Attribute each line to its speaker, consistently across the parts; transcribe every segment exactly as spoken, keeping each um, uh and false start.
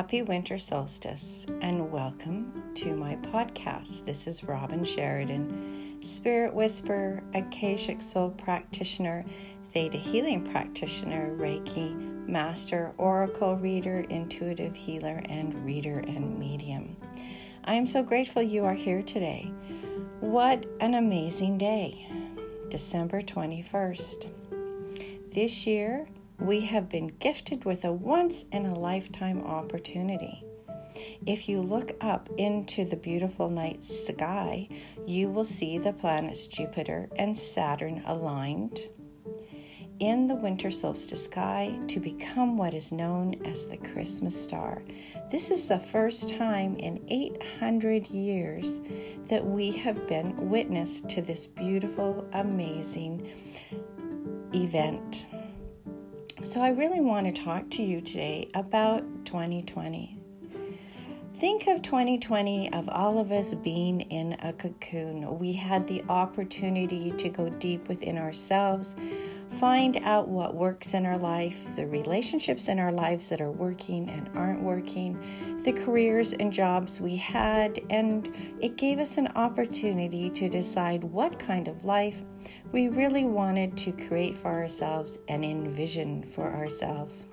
Speaker 1: Happy winter solstice and welcome to my podcast. This is Robin Sheridan, Spirit Whisperer, Akashic Soul Practitioner, Theta Healing Practitioner, Reiki Master, Oracle Reader, Intuitive Healer, and Reader and Medium. I am so grateful you are here today. What an amazing day, December twenty-first. This year, we have been gifted with a once-in-a-lifetime opportunity. If you look up into the beautiful night sky, you will see the planets Jupiter and Saturn aligned in the winter solstice sky to become what is known as the Christmas star. This is the first time in eight hundred years that we have been witness to this beautiful, amazing event. So I really want to talk to you today about twenty twenty. Think of twenty twenty of all of us being in a cocoon. We had the opportunity to go deep within ourselves, find out what works in our life, the relationships in our lives that are working and aren't working, the careers and jobs we had, and it gave us an opportunity to decide what kind of life we really wanted to create for ourselves and envision for ourselves.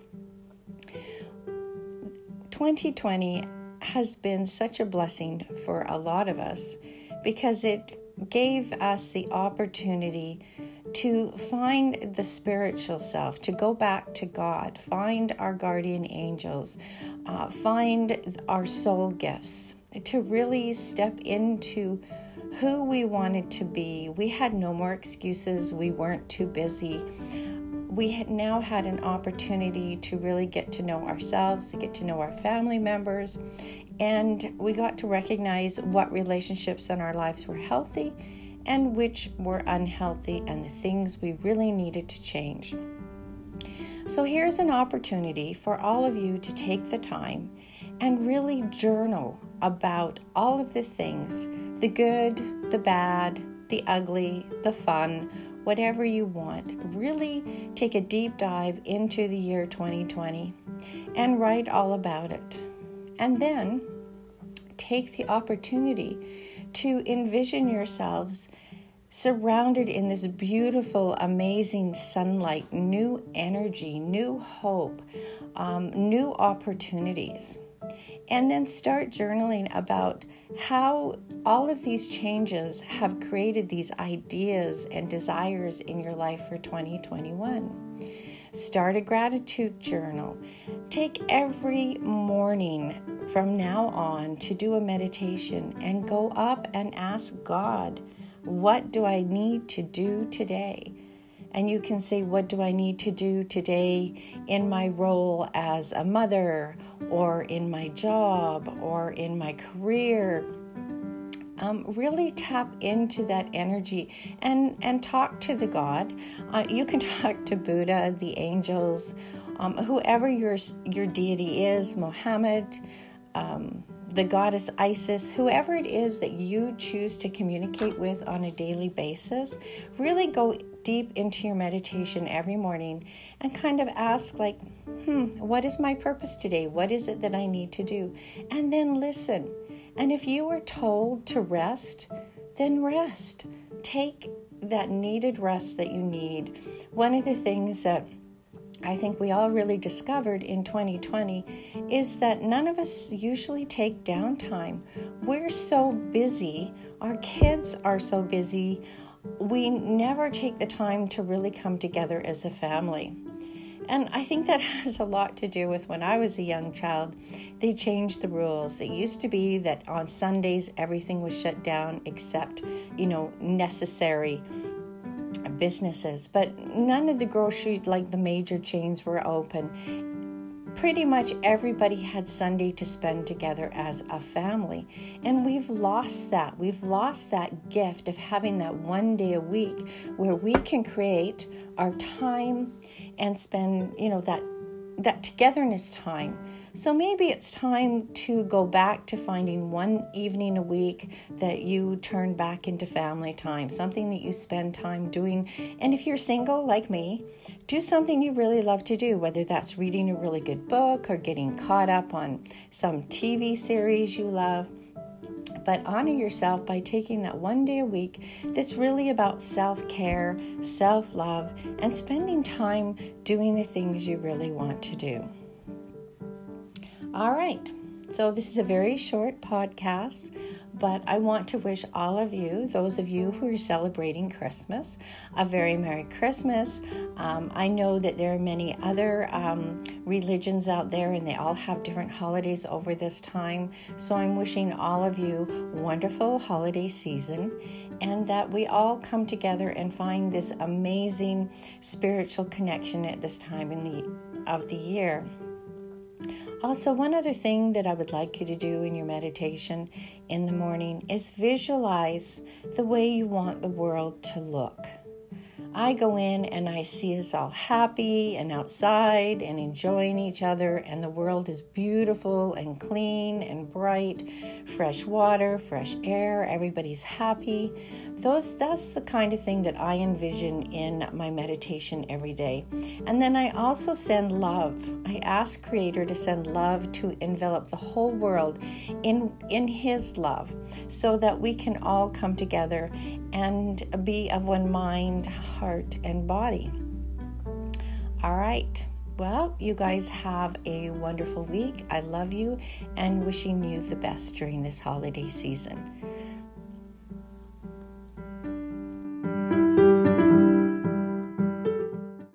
Speaker 1: twenty twenty has been such a blessing for a lot of us because it gave us the opportunity to find the spiritual self, to go back to God, find our guardian angels, uh, find our soul gifts, to really step into who we wanted to be. We had no more excuses. We weren't too busy. We had now had an opportunity to really get to know ourselves, to get to know our family members, and we got to recognize what relationships in our lives were healthy and which were unhealthy, and the things we really needed to change. So here's an opportunity for all of you to take the time and really journal about all of the things, the good, the bad, the ugly, the fun, whatever you want. Really take a deep dive into the year twenty twenty and write all about it. And then take the opportunity to envision yourselves surrounded in this beautiful, amazing sunlight, new energy, new hope, um, new opportunities. And then start journaling about how all of these changes have created these ideas and desires in your life for twenty twenty-one. Start a gratitude journal. Take every morning from now on to do a meditation and go up and ask God, what do I need to do today? And you can say, what do I need to do today in my role as a mother, or in my job, or in my career? Um, really tap into that energy and, and talk to the God. Uh, you can talk to Buddha, the angels, um, whoever your, your deity is, Mohammed, um, the goddess Isis, whoever it is that you choose to communicate with on a daily basis. Really go deep into your meditation every morning and kind of ask like, hmm, what is my purpose today? What is it that I need to do? And then listen. And if you were told to rest, then rest. Take that needed rest that you need. One of the things that I think we all really discovered in twenty twenty is that none of us usually take downtime. We're so busy. Our kids are so busy. We never take the time to really come together as a family. And I think that has a lot to do with when I was a young child, they changed the rules. It used to be that on Sundays, everything was shut down except, you know, necessary businesses. But none of the grocery, like the major chains, were open. Pretty much everybody had Sunday to spend together as a family. And we've lost that. We've lost that gift of having that one day a week where we can create our time and spend, you know, that that togetherness time. So maybe it's time to go back to finding one evening a week that you turn back into family time, something that you spend time doing. And if you're single like me, do something you really love to do, whether that's reading a really good book or getting caught up on some T V series you love. But honor yourself by taking that one day a week that's really about self-care, self-love, and spending time doing the things you really want to do. All right, so this is a very short podcast, but I want to wish all of you, those of you who are celebrating Christmas, a very Merry Christmas. Um, I know that there are many other um, religions out there, and they all have different holidays over this time. So I'm wishing all of you wonderful holiday season, and that we all come together and find this amazing spiritual connection at this time in the of the year. Also, one other thing that I would like you to do in your meditation in the morning is visualize the way you want the world to look. I go in and I see us all happy and outside and enjoying each other, and the world is beautiful and clean and bright, fresh water, fresh air, everybody's happy. Those, that's the kind of thing that I envision in my meditation every day. And then I also send love. I ask Creator to send love to envelop the whole world in, in His love, so that we can all come together and be of one mind, heart, and body. All right. Well, you guys have a wonderful week. I love you and wishing you the best during this holiday season.